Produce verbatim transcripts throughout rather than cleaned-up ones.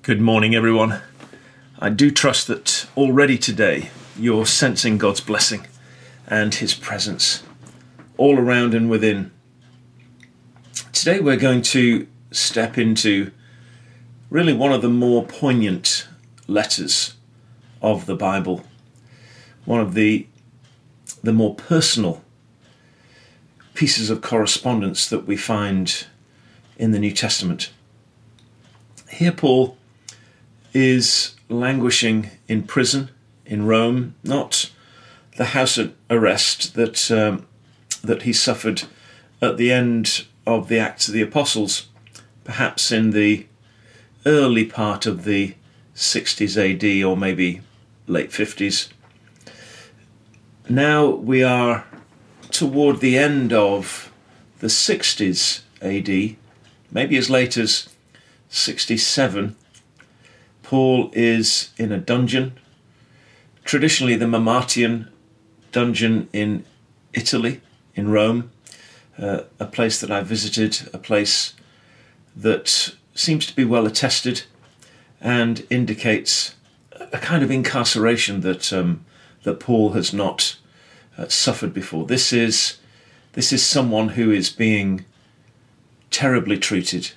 Good morning, everyone. I do trust that already today you're sensing God's blessing and his presence all around and within. Today we're going to step into really one of the more poignant letters of the Bible, one of the, the more personal pieces of correspondence that we find in the New Testament. Here Paul is languishing in prison in Rome, not the house arrest that um, that he suffered at the end of the Acts of the Apostles, perhaps in the early part of the sixties A D or maybe late fifties. Now we are toward the end of the sixties A D, maybe as late as sixty-seven. Paul is in a dungeon, traditionally the Mamertian dungeon in Italy, in Rome, uh, a place that I visited, a place that seems to be well attested and indicates a kind of incarceration that um, that Paul has not uh, suffered before. This is this is someone who is being terribly treated,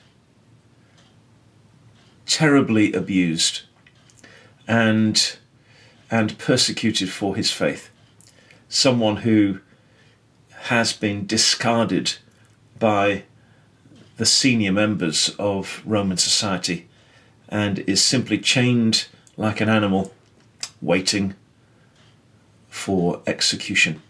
terribly abused and and persecuted for his faith. Someone who has been discarded by the senior members of Roman society and is simply chained like an animal, waiting for execution.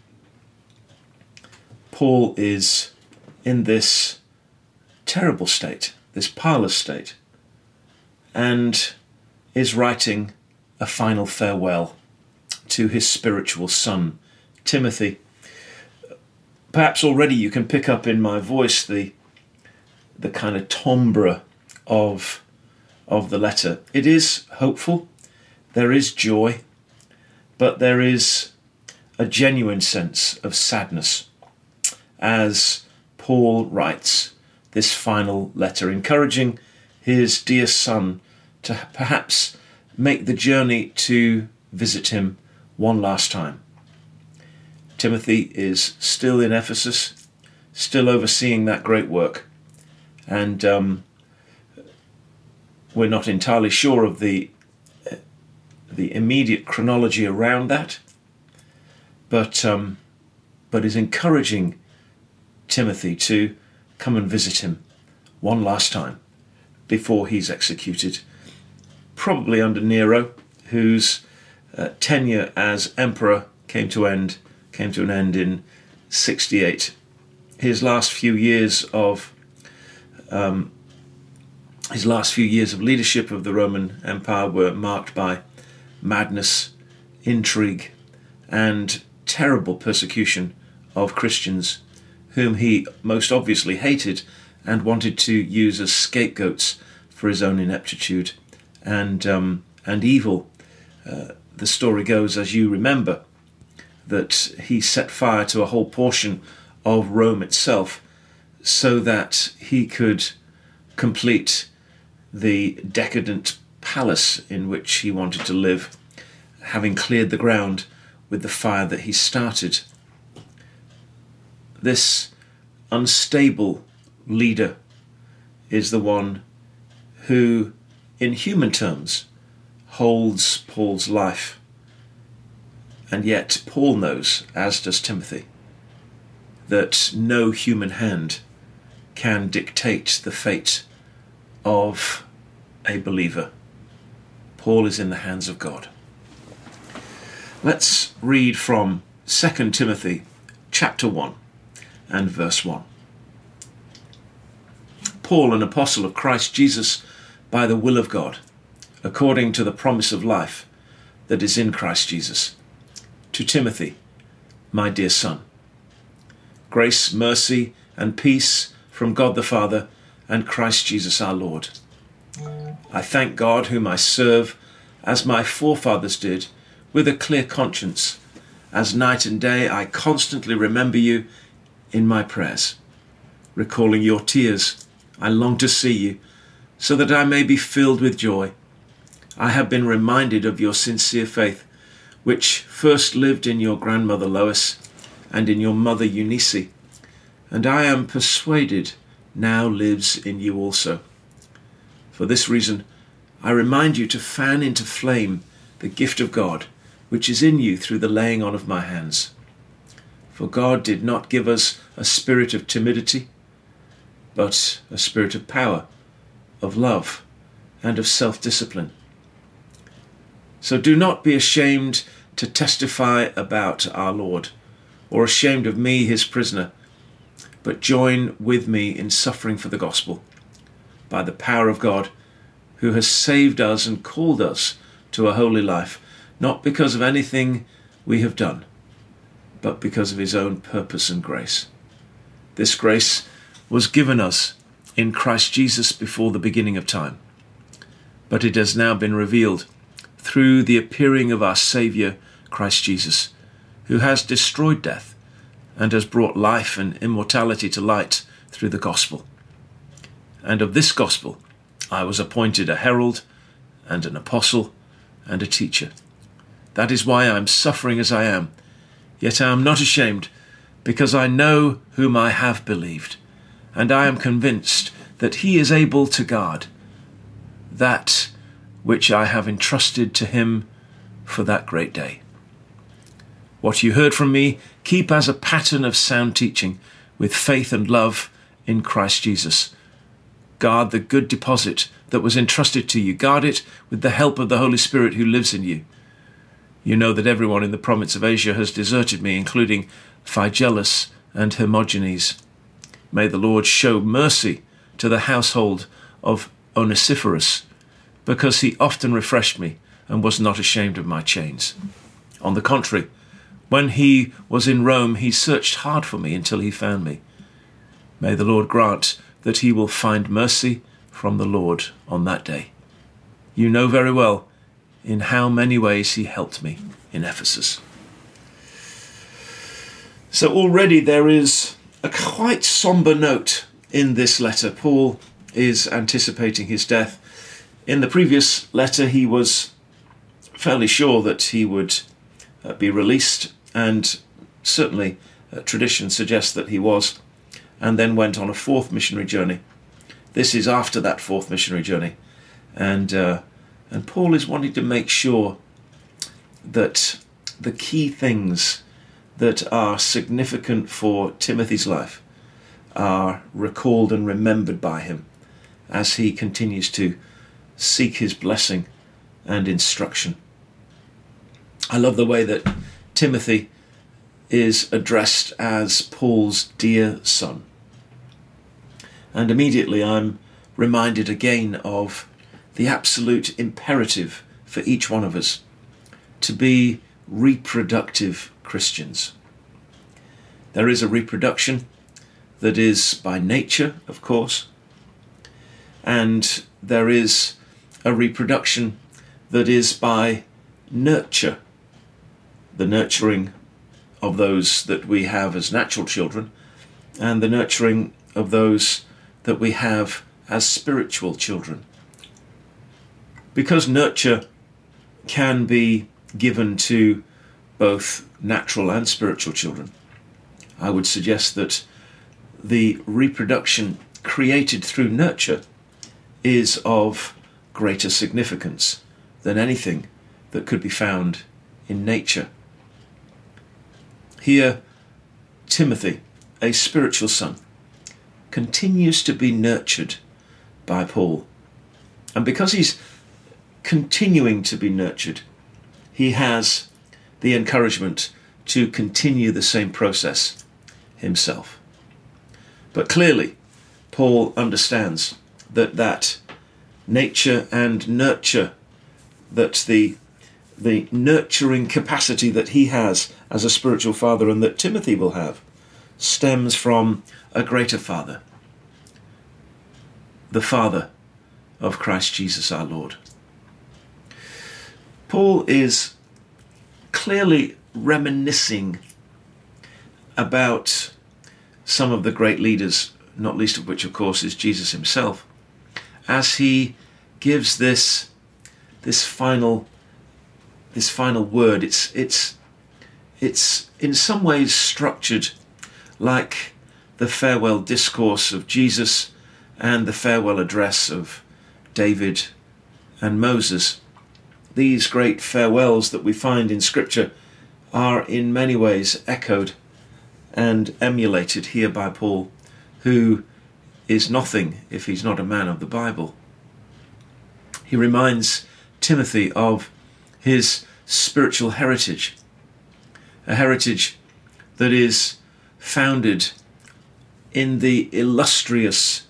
Paul is in this terrible state, this parlous state, and is writing a final farewell to his spiritual son, Timothy. Perhaps already you can pick up in my voice the the kind of timbre of, of the letter. It is hopeful, there is joy, but there is a genuine sense of sadness as Paul writes this final letter, encouraging his dear son to perhaps make the journey to visit him one last time. Timothy is still in Ephesus, still overseeing that great work, and um, we're not entirely sure of the the immediate chronology around that, but um, but is encouraging Timothy to come and visit him one last time before he's executed, probably under Nero, whose uh, tenure as emperor came to end came to an end in sixty-eight. His last few years of um, his last few years of leadership of the Roman Empire were marked by madness, intrigue, and terrible persecution of Christians, whom he most obviously hated and wanted to use as scapegoats for his own ineptitude and um, and evil. Uh, the story goes, as you remember, that he set fire to a whole portion of Rome itself so that he could complete the decadent palace in which he wanted to live, having cleared the ground with the fire that he started. This unstable leader is the one who, in human terms, holds Paul's life. And yet Paul knows, as does Timothy, that no human hand can dictate the fate of a believer. Paul is in the hands of God. Let's read from Second Timothy chapter one and verse one. Paul, an apostle of Christ Jesus, by the will of God, according to the promise of life that is in Christ Jesus, to Timothy, my dear son. Grace, mercy, and peace from God the Father and Christ Jesus our Lord. I thank God, whom I serve, as my forefathers did, with a clear conscience, as night and day I constantly remember you in my prayers. Recalling your tears, I long to see you, so that I may be filled with joy. I have been reminded of your sincere faith, which first lived in your grandmother Lois and in your mother Eunice, and I am persuaded now lives in you also. For this reason, I remind you to fan into flame the gift of God, which is in you through the laying on of my hands. For God did not give us a spirit of timidity, but a spirit of power, of love, and of self-discipline. So do not be ashamed to testify about our Lord, or ashamed of me, his prisoner, but join with me in suffering for the gospel, by the power of God, who has saved us and called us to a holy life, not because of anything we have done, but because of his own purpose and grace. This grace was given us in Christ Jesus before the beginning of time, but it has now been revealed through the appearing of our Saviour, Christ Jesus, who has destroyed death and has brought life and immortality to light through the gospel. And of this gospel I was appointed a herald and an apostle and a teacher. That is why I am suffering as I am, yet I am not ashamed, because I know whom I have believed, and I am convinced that he is able to guard that which I have entrusted to him for that great day. What you heard from me, keep as a pattern of sound teaching, with faith and love in Christ Jesus. Guard the good deposit that was entrusted to you. Guard it with the help of the Holy Spirit who lives in you. You know that everyone in the province of Asia has deserted me, including Phygellus and Hermogenes. May the Lord show mercy to the household of Onesiphorus, because he often refreshed me and was not ashamed of my chains. On the contrary, when he was in Rome, he searched hard for me until he found me. May the Lord grant that he will find mercy from the Lord on that day. You know very well in how many ways he helped me in Ephesus. So already there is a quite somber note in this letter. Paul is anticipating his death. In the previous letter, he was fairly sure that he would uh, be released, and certainly uh, tradition suggests that he was, and then went on a fourth missionary journey. This is after that fourth missionary journey, and uh, and Paul is wanting to make sure that the key things that are significant for Timothy's life are recalled and remembered by him as he continues to seek his blessing and instruction. I love the way that Timothy is addressed as Paul's dear son. And immediately I'm reminded again of the absolute imperative for each one of us to be reproductive Christians. There is a reproduction that is by nature, of course, and there is a reproduction that is by nurture, the nurturing of those that we have as natural children, and the nurturing of those that we have as spiritual children. Because nurture can be given to both natural and spiritual children, I would suggest that the reproduction created through nurture is of greater significance than anything that could be found in nature. Here, Timothy, a spiritual son, continues to be nurtured by Paul. And because he's continuing to be nurtured, he has the encouragement to continue the same process himself. But clearly, Paul understands that that nature and nurture, that the the nurturing capacity that he has as a spiritual father and that Timothy will have, stems from a greater Father, the Father of Christ Jesus our Lord. Paul is clearly reminiscing about some of the great leaders, not least of which, of course, is Jesus himself, as he gives this, this final this final word. It's it's it's in some ways structured like the farewell discourse of Jesus and the farewell address of David and Moses. These great farewells that we find in Scripture are in many ways echoed and emulated here by Paul, who is nothing if he's not a man of the Bible. He reminds Timothy of his spiritual heritage, a heritage that is founded in the illustrious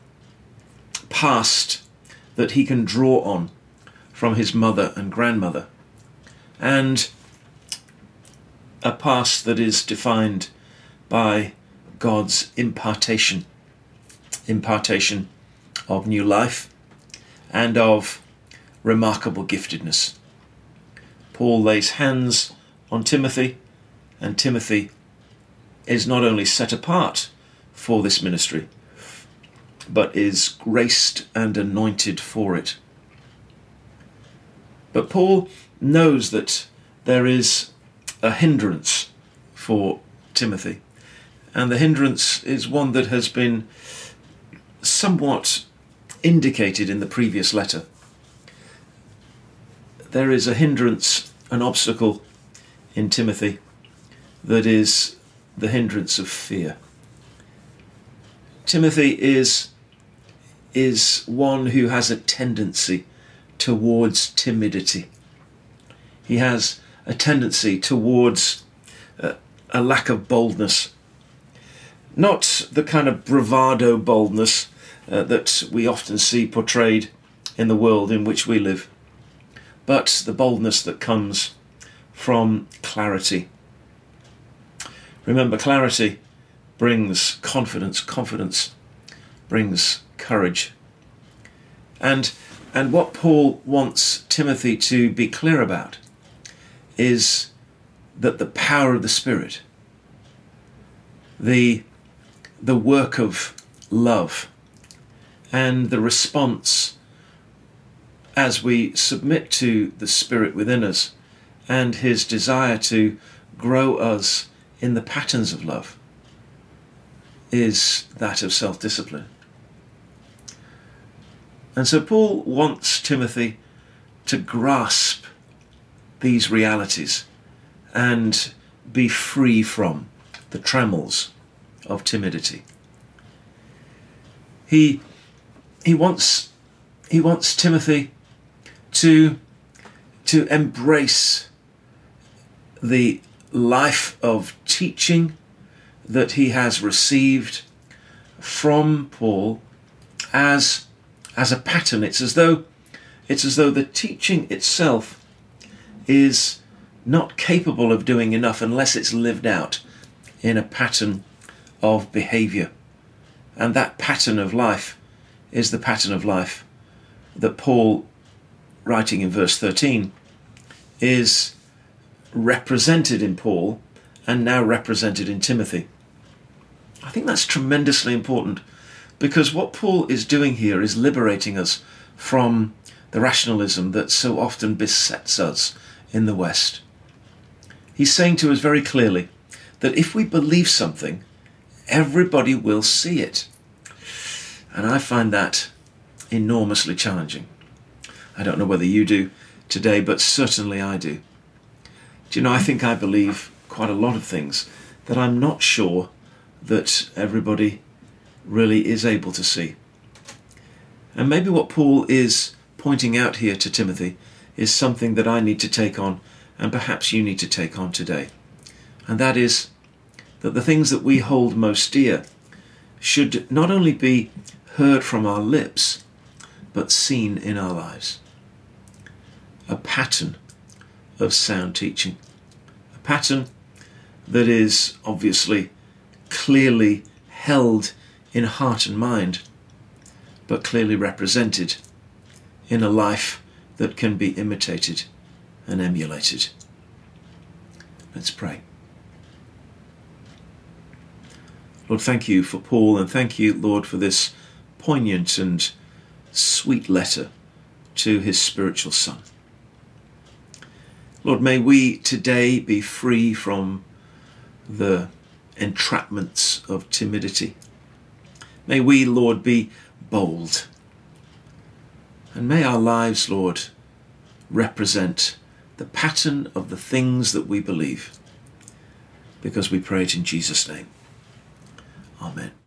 past that he can draw on from his mother and grandmother, and a past that is defined by God's impartation, impartation of new life and of remarkable giftedness. Paul lays hands on Timothy, and Timothy is not only set apart for this ministry, but is graced and anointed for it. But Paul knows that there is a hindrance for Timothy, and the hindrance is one that has been somewhat indicated in the previous letter. There is a hindrance, an obstacle in Timothy that is the hindrance of fear. Timothy is, is one who has a tendency towards timidity. He has a tendency towards uh, a lack of boldness. Not the kind of bravado boldness uh, that we often see portrayed in the world in which we live, but the boldness that comes from clarity. Remember, clarity brings confidence. Confidence brings courage. And, and what Paul wants Timothy to be clear about is that the power of the Spirit, the, the work of love, and the response as we submit to the Spirit within us and his desire to grow us in the patterns of love, is that of self-discipline. And so Paul wants Timothy to grasp these realities and be free from the trammels of timidity. He, he wants, he wants Timothy to, to embrace the life of teaching that he has received from Paul as, as a pattern. It's as though, it's as though the teaching itself is not capable of doing enough unless it's lived out in a pattern of behavior. And that pattern of life is the pattern of life that Paul, writing in verse thirteen, is represented in Paul and now represented in Timothy. I think that's tremendously important, because what Paul is doing here is liberating us from the rationalism that so often besets us in the West. He's saying to us very clearly that if we believe something, everybody will see it. And I find that enormously challenging. I don't know whether you do today, but certainly I do. Do you know, I think I believe quite a lot of things that I'm not sure that everybody really is able to see. And maybe what Paul is pointing out here to Timothy is something that I need to take on, and perhaps you need to take on today. And that is that the things that we hold most dear should not only be heard from our lips, but seen in our lives. A pattern of sound teaching. A pattern that is obviously clearly held in heart and mind, but clearly represented in a life that can be imitated and emulated. Let's pray. Lord, thank you for Paul, and thank you, Lord, for this poignant and sweet letter to his spiritual son. Lord, may we today be free from the entrapments of timidity. May we, Lord, be bold. And may our lives, Lord, represent the pattern of the things that we believe, because we pray it in Jesus' name. Amen.